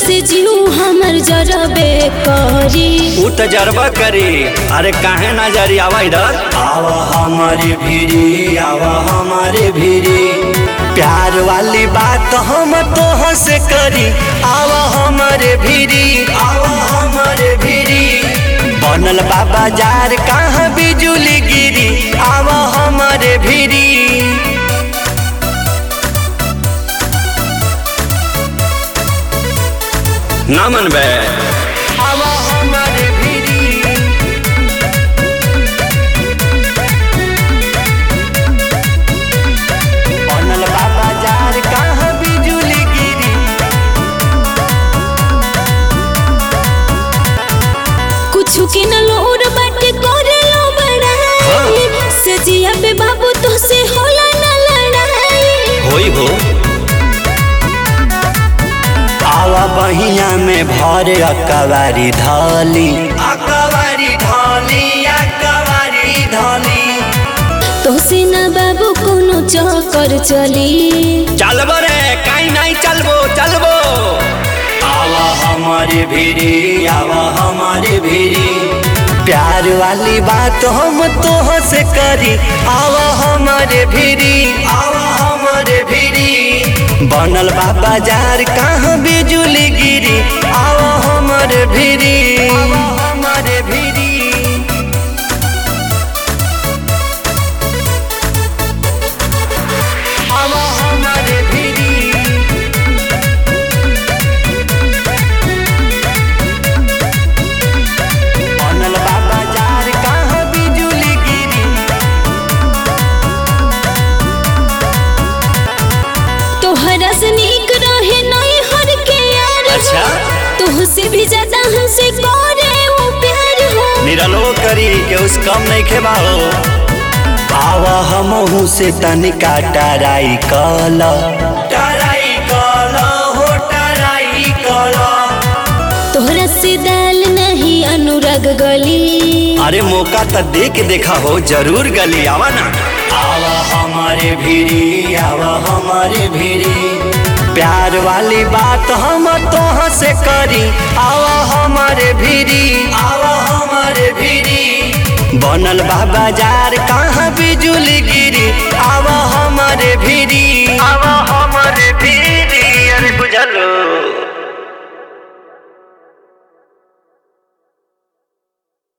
से जीव हमर जरबे करी। उ त जरबा करी, अरे काहे ना जरी, आवा इधर। आवा हमारे भीरी, आवा हमारे भीरी, प्यार वाली बात हम तोह से करी। आवा हमारे भीरी, आवा हमारे भीरी, बनल बा बाजार कहाँ बिजुली गिरी। आवा हमारे भीरी, ना मनबे। आवा हमारे भीरी, बनल बा बाजार कहाँ बिजुली गिरी। कुछु के न लोर बाटे करे लो बड़ाई, सजिया पे बाबू तो से होला न लड़ाई। होई हो, आवा बहिया में भरे अकवारी धाली, अकवारी धाली, अकवारी धाली। तो से न बाबू कोनो चक्कर चली। चलबो रे, काई नहीं चलबो, चलबो। आवा हमारे भीरी, आवा हमारे भीरी, प्यार वाली बात हम तोह से करी। आवा हमारे भीरी, आवा हमारे भीरी, बनल बा बाजार कहाँ बिजुली गिरी। आवा हमारे भीरी, आवा हमारे भीरी, आवा हमारे भीरी, बनल बा बाजार कहाँ बिजुली गिरी। तोहरा से नीक रहे नहीं हर के यार। अच्छा? तोह से भी ज्यादा हमसे करे वो प्यार हो। निरलो करी के उस कम नहीं खेबा हो। आवा हमहू से तनिका टराई कला, टराई कला हो, टराई कला। तोहरा से दाल नहीं अनुराग गली। अरे मौका तो दे के देखा हो, जरूर गली। आवा ना, आवा हमारे भीरी, आवा हमारे भीरी, प्यार वाली बात हम तोह से करी। आवा हमारे भीरी, आवा हमारे भीरी, बनल बा बाजार कहाँ बिजुली